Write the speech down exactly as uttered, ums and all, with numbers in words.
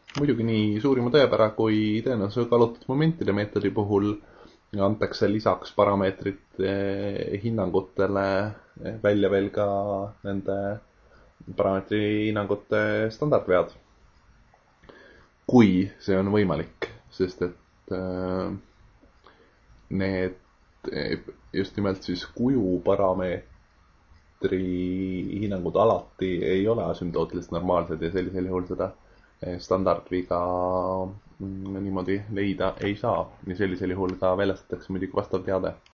muidugi nii suurima tõepära kui tõenäosusega kallutatud momentide meetodi puhul antakse lisaks parameetrite hinnangutele välja veel ka nende parameetri hinnangute standardvead. Kui see on võimalik, sest et äh, need just nimelt siis kujuparameetri hinnangud alati ei ole asümptootiliselt normaalsed ja sellisel juhul seda standardviga niimoodi leida ei saa. Nii sellisel juhul ka väljastatakse muidugi vastav teade.